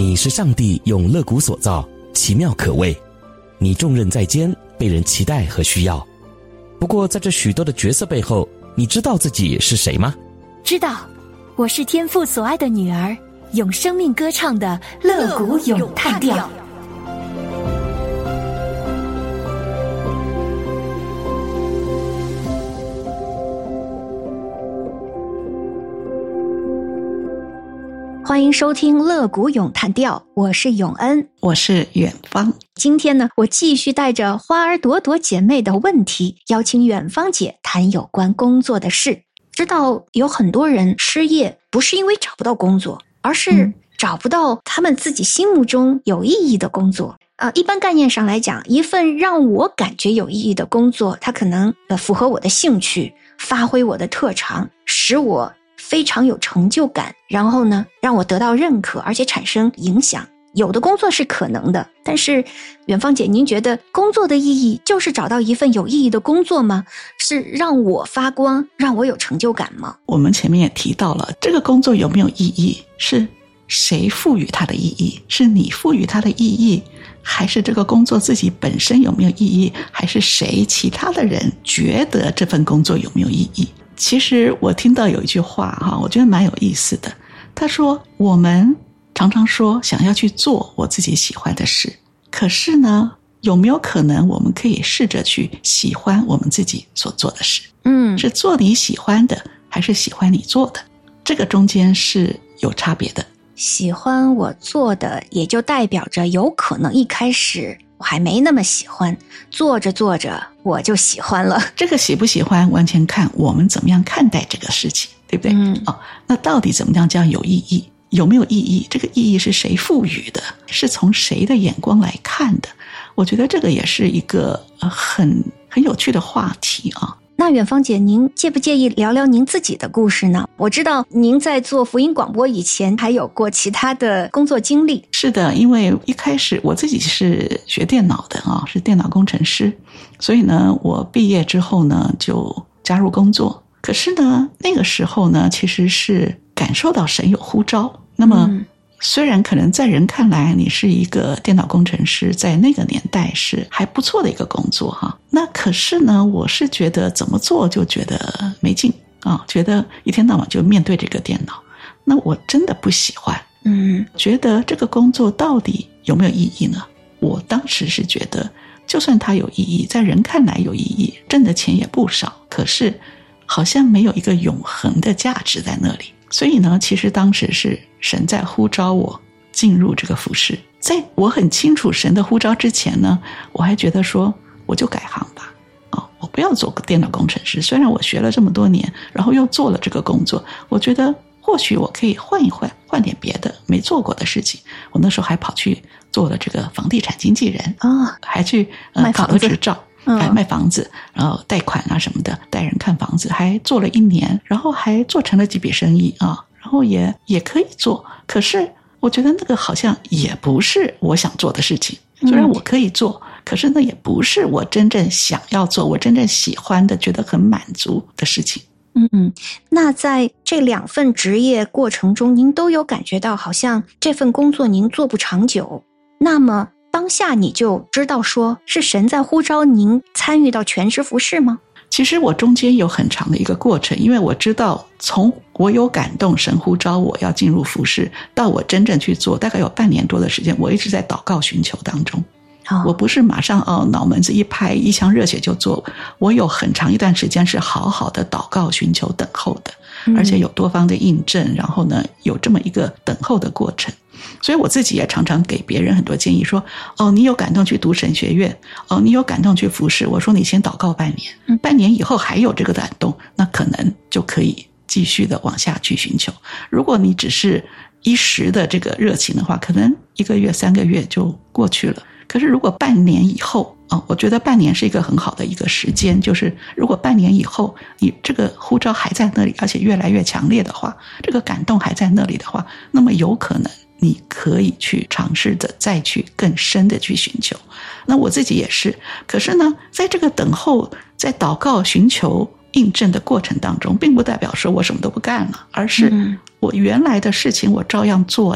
你是上帝用肋骨所造，奇妙可畏。你重任在肩，被人期待和需要。不过在这许多的角色背后，你知道自己是谁吗？ 知道，我是天父所爱的女儿，用生命歌唱的肋骨咏叹调。欢迎收听肋骨咏叹调，我是永恩， 我是远方。 今天呢，我继续带着花儿朵朵姐妹的问题，邀请远方姐谈有关工作的事。知道有很多人失业不是因为找不到工作，而是找不到他们自己心目中有意义的工作。一般概念上来讲，一份让我感觉有意义的工作，它可能符合我的兴趣，发挥我的特长，使我非常有成就感，然后呢，让我得到认可，而且产生影响。有的工作是可能的，但是远方姐，您觉得工作的意义就是找到一份有意义的工作吗？是让我发光，让我有成就感吗？ 我们前面也提到了，这个工作有没有意义，是谁赋予它的意义？是你赋予它的意义，还是这个工作自己本身有没有意义，还是谁其他的人觉得这份工作有没有意义？其实我听到有一句话我觉得蛮有意思的。他说，我们常常说想要去做我自己喜欢的事，可是呢，有没有可能我们可以试着去喜欢我们自己所做的事？是做你喜欢的，还是喜欢你做的？这个中间是有差别的。 喜欢我做的，也就代表着有可能一开始我还没那么喜欢，做着做着我就喜欢了。 这个喜不喜欢完全看我们怎么样看待这个事情，对不对？那到底怎么样叫有意义？有没有意义？这个意义是谁赋予的？是从谁的眼光来看的？我觉得这个也是一个很有趣的话题啊。 那远方姐，您介不介意聊聊您自己的故事呢？我知道您在做福音广播以前还有过其他的工作经历。 是的，因为一开始我自己是学电脑的是电脑工程师，所以呢，我毕业之后呢就加入工作。可是呢，那个时候呢，其实是感受到神有呼召。那么虽然可能在人看来你是一个电脑工程师，在那个年代是还不错的一个工作那可是呢，我是觉得怎么做就觉得没劲觉得一天到晚就面对这个电脑，那我真的不喜欢。觉得这个工作到底有没有意义呢？我当时是觉得就算它有意义，在人看来有意义，挣的钱也不少，可是好像没有一个永恒的价值在那里。所以呢，其实当时是神在呼召我进入这个服事。在我很清楚神的呼召之前呢，我还觉得说我就改行吧我不要做电脑工程师。虽然我学了这么多年，然后又做了这个工作，我觉得或许我可以换一换，换点别的没做过的事情。我那时候还跑去做了这个房地产经纪人还去考了执照，还卖房子，然后贷款什么的，带人看房子，还做了1年，然后还做成了几笔生意然后也可以做。可是我觉得那个好像也不是我想做的事情。虽然我可以做，可是那也不是我真正想要做，我真正喜欢的，觉得很满足的事情。 那在这2份职业过程中，您都有感觉到好像这份工作您做不长久，那么当下你就知道说是神在呼召您参与到全职服事吗？ 其实我中间有很长的一个过程，因为我知道从我有感动神呼召我要进入服事到我真正去做，大概有半年多的时间，我一直在祷告寻求当中。我不是马上脑门子一拍一腔热血就做，我有很长一段时间是好好的祷告寻求等候的，而且有多方的印证，然后呢有这么一个等候的过程。所以我自己也常常给别人很多建议，说你有感动去读神学院，你有感动去服事，我说你先祷告半年，半年以后还有这个感动，那可能就可以继续的往下去寻求。如果你只是一时的这个热情的话，可能1个月3个月就过去了。可是如果半年以后我觉得半年是一个很好的一个时间，就是如果半年以后你这个呼召还在那里，而且越来越强烈的话，这个感动还在那里的话，那么有可能你可以去尝试着再去更深的去寻求。那我自己也是，可是呢，在这个等候，在祷告寻求印证的过程当中，并不代表说我什么都不干了，而是我原来的事情我照样做呀。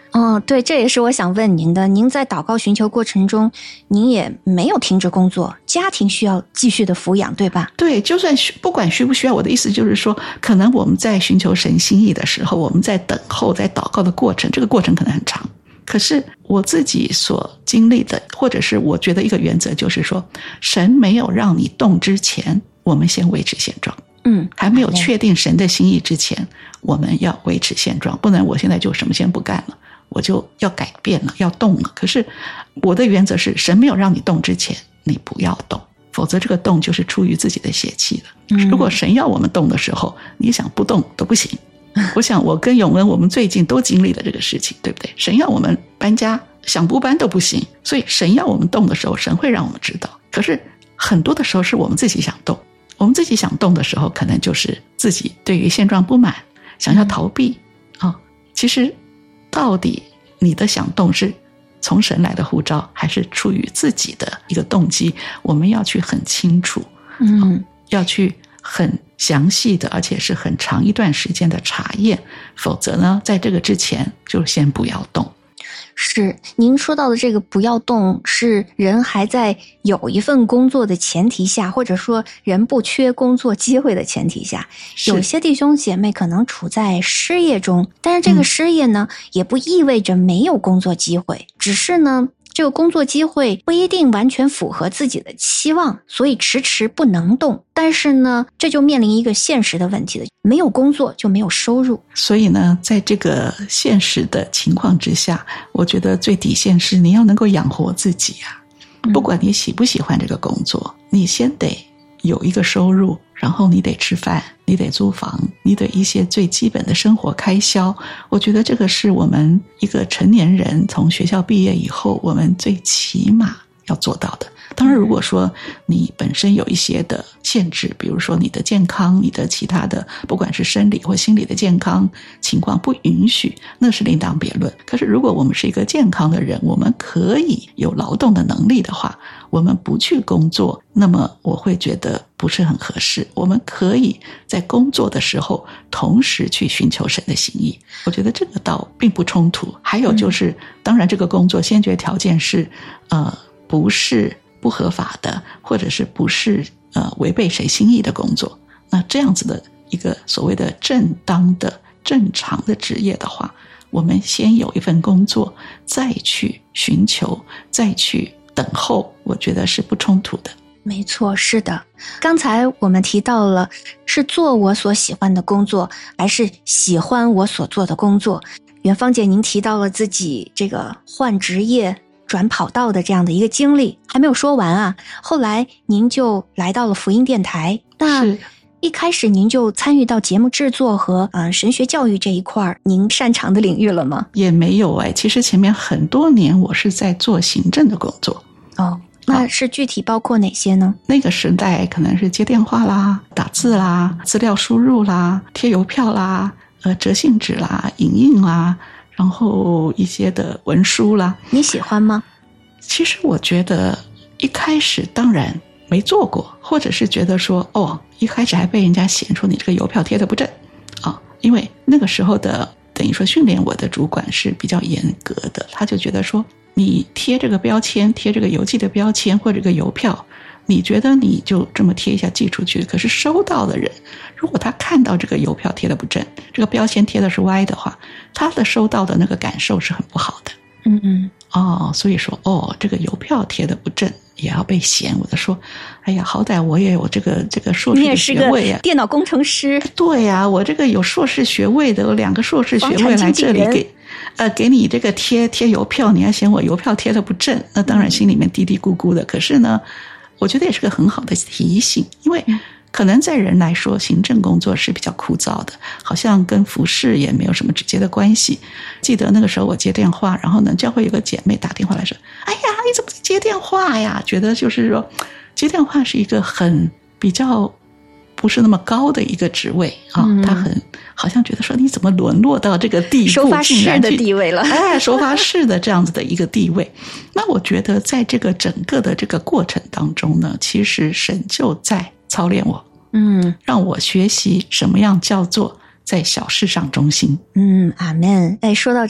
对，这也是我想问您的。您在祷告寻求过程中，您也没有停止工作，家庭需要继续的抚养，对吧？ 对，就算不管需不需要，我的意思就是说，可能我们在寻求神心意的时候，我们在等候，在祷告的过程，这个过程可能很长。可是我自己所经历的，或者是我觉得一个原则就是说，神没有让你动之前，我们先维持现状。还没有确定神的心意之前，我们要维持现状，不能我现在就什么先不干了，我就要改变了，要动了。可是我的原则是，神没有让你动之前，你不要动，否则这个动就是出于自己的血气了。如果神要我们动的时候，你想不动都不行。我想我跟永恩我们最近都经历了这个事情，对不对？神要我们搬家，想不搬都不行，所以神要我们动的时候，神会让我们知道。可是很多的时候是我们自己想动，我们自己想动的时候，可能就是自己对于现状不满，想要逃避其实到底你的想动是从神来的呼召，还是出于自己的一个动机，我们要去很清楚，要去很详细的，而且是很长一段时间的查验，否则呢，在这个之前就先不要动。 是，您说到的这个不要动，是人还在有一份工作的前提下，或者说人不缺工作机会的前提下。有些弟兄姐妹可能处在失业中，但是这个失业呢，也不意味着没有工作机会，只是呢，这个工作机会不一定完全符合自己的期望，所以迟迟不能动。但是呢，这就面临一个现实的问题了，没有工作就没有收入。 所以呢，在这个现实的情况之下，我觉得最底线是你要能够养活自己啊。不管你喜不喜欢这个工作，你先得有一个收入，然后你得吃饭，你得租房，你得一些最基本的生活开销。我觉得这个是我们一个成年人从学校毕业以后，我们最起码要做到的。当然如果说你本身有一些的限制，比如说你的健康，你的其他的不管是生理或心理的健康情况不允许，那是另当别论。可是如果我们是一个健康的人，我们可以有劳动的能力的话，我们不去工作，那么我会觉得不是很合适。我们可以在工作的时候同时去寻求神的心意，我觉得这个倒并不冲突。还有就是当然这个工作先决条件是不是不合法的，或者是不是违背谁心意的工作。那这样子的一个所谓的正当的正常的职业的话，我们先有一份工作，再去寻求，再去等候，我觉得是不冲突的。 没错，是的。刚才我们提到了是做我所喜欢的工作，还是喜欢我所做的工作。远芳姐，您提到了自己这个换职业转跑道的这样的一个经历，还没有说完啊。后来您就来到了福音电台，那一开始您就参与到节目制作和神学教育这一块您擅长的领域了吗？ 也没有其实前面很多年我是在做行政的工作。 那是具体包括哪些呢？ 那个时代可能是接电话啦、打字啦、资料输入啦、贴邮票啦、折信纸啦、影印啦，然后一些的文书啦。 你喜欢吗？ 其实我觉得一开始当然没做过，或者是觉得说一开始还被人家嫌说你这个邮票贴得不正因为那个时候的等于说训练我的主管是比较严格的，他就觉得说你贴这个标签，贴这个邮寄的标签或者这个邮票，你觉得你就这么贴一下寄出去，可是收到的人如果他看到这个邮票贴得不正，这个标签贴的是歪的话，他的收到的那个感受是很不好的。所以说这个邮票贴得不正也要被嫌。我就说哎呀，好歹我也有这个硕士的学位你也是个电脑工程师。 对呀，我这个有硕士学位的，有2个硕士学位来这里给你这个贴邮票，你还嫌我邮票贴得不正，那当然心里面嘀嘀咕咕的。可是呢，我觉得也是个很好的提醒，因为可能在人来说，行政工作是比较枯燥的，好像跟服事也没有什么直接的关系。记得那个时候我接电话，然后呢，教会有个姐妹打电话来说：“哎呀，你怎么接电话呀？”觉得就是说，接电话是一个很比较不是那么高的一个职位他很好像觉得说你怎么沦落到这个地步， 收发室的地位了， 收发室的这样子的一个地位。那我觉得在这个整个的这个过程当中呢，其实神就在操练我，让我学习什么样叫做在小事上忠心。 阿们。说到这个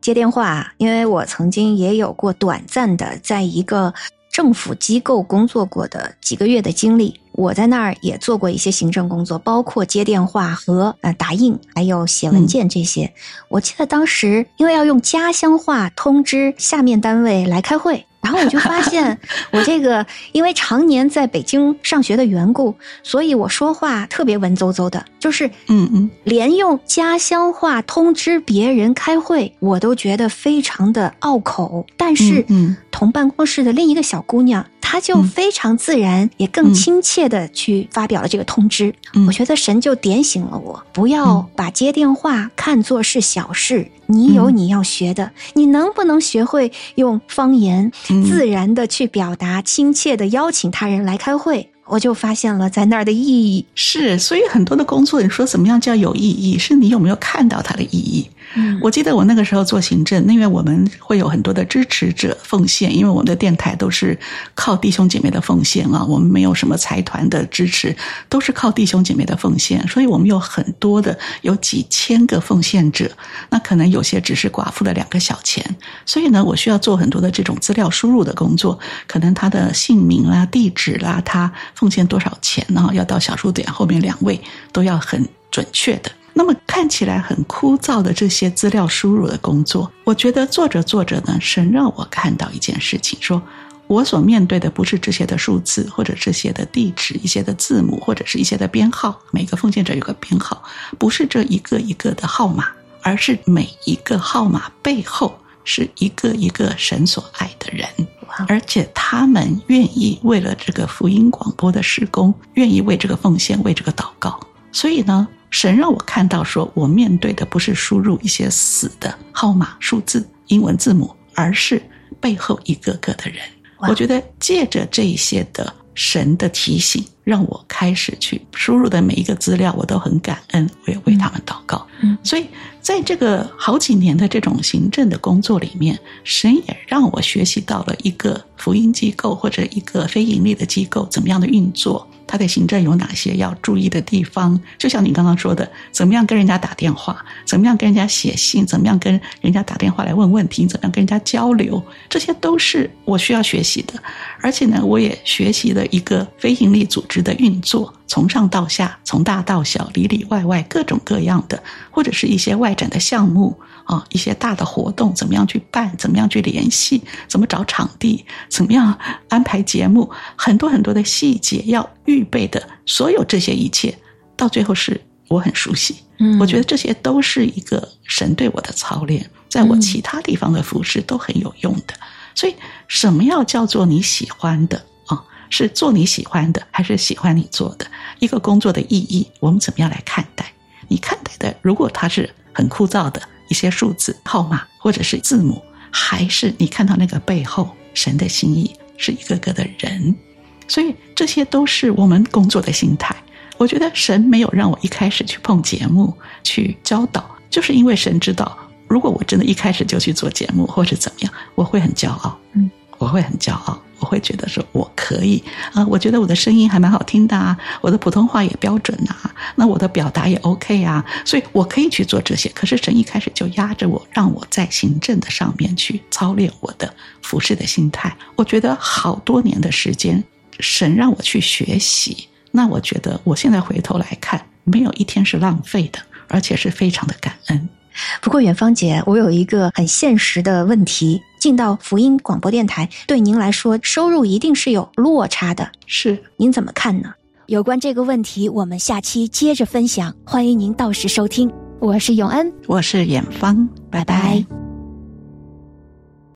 接电话，因为我曾经也有过短暂的在一个政府机构工作过的几个月的经历，我在那儿也做过一些行政工作，包括接电话和打印，还有写文件这些。我记得当时因为要用家乡话通知下面单位来开会，然后我就发现我这个因为常年在北京上学的缘故，所以我说话特别文绉绉的，就是连用家乡话通知别人开会我都觉得非常的拗口。但是同办公室的另一个小姑娘，她就非常自然也更亲切的去发表了这个通知。我觉得神就点醒了我，不要把接电话看作是小事，你有你要学的，你能不能学会用方言自然的去表达，亲切的邀请他人来开会，我就发现了在那儿的意义。 是，所以很多的工作，你说怎么样叫有意义，是你有没有看到它的意义。我记得我那个时候做行政，因为我们会有很多的支持者奉献，因为我们的电台都是靠弟兄姐妹的奉献啊，我们没有什么财团的支持，都是靠弟兄姐妹的奉献，所以我们有很多的，有几千个奉献者，那可能有些只是寡妇的2个小钱，所以呢，我需要做很多的这种资料输入的工作，可能他的姓名啦、地址啦，他奉献多少钱呢？要到小数点后面2位都要很准确的。那么看起来很枯燥的这些资料输入的工作，我觉得做着做着呢，神让我看到一件事情，说我所面对的不是这些的数字，或者这些的地址、一些的字母，或者是一些的编号，每个奉献者有个编号，不是这一个一个的号码，而是每一个号码背后是一个一个神所爱的人，而且他们愿意为了这个福音广播的事工，愿意为这个奉献，为这个祷告。所以呢，神让我看到说，我面对的不是输入一些死的号码、数字、英文字母，而是背后一个个的人。我觉得借着这一些的神的提醒，让我开始去输入的每一个资料，我都很感恩，我也为他们祷告。所以在这个好几年的这种行政的工作里面，神也让我学习到了一个福音机构或者一个非盈利的机构怎么样的运作，它的行政有哪些要注意的地方，就像你刚刚说的，怎么样跟人家打电话，怎么样跟人家写信，怎么样跟人家打电话来问问题，怎么样跟人家交流，这些都是我需要学习的。而且呢，我也学习了一个非盈利组织的运作，从上到下，从大到小，里里外外各种各样的，或者是一些外展的项目啊，一些大的活动怎么样去办，怎么样去联系，怎么找场地，怎么样安排节目，很多很多的细节要预备的，所有这些一切到最后是我很熟悉。我觉得这些都是一个神对我的操练，在我其他地方的服事都很有用的。所以什么要叫做你喜欢的啊？是做你喜欢的，还是喜欢你做的？一个工作的意义，我们怎么样来看待？你看待的，如果它是很枯燥的一些数字、号码或者是字母，还是你看到那个背后神的心意是一个个的人？所以这些都是我们工作的心态。我觉得神没有让我一开始去碰节目去教导，就是因为神知道，如果我真的一开始就去做节目或者怎么样，我会很骄傲。我会很骄傲，我会觉得说我可以我觉得我的声音还蛮好听的啊，我的普通话也标准啊，那我的表达也 OK 啊，所以我可以去做这些。可是神一开始就压着我，让我在行政的上面去操练我的服事的心态。我觉得好多年的时间，神让我去学习，那我觉得我现在回头来看，没有一天是浪费的，而且是非常的感恩。 不过远芳姐，我有一个很现实的问题，进到福音广播电台对您来说收入一定是有落差的， 是， 您怎么看呢？有关这个问题我们下期接着分享，欢迎您到时收听。我是永恩， 我是远芳，拜拜。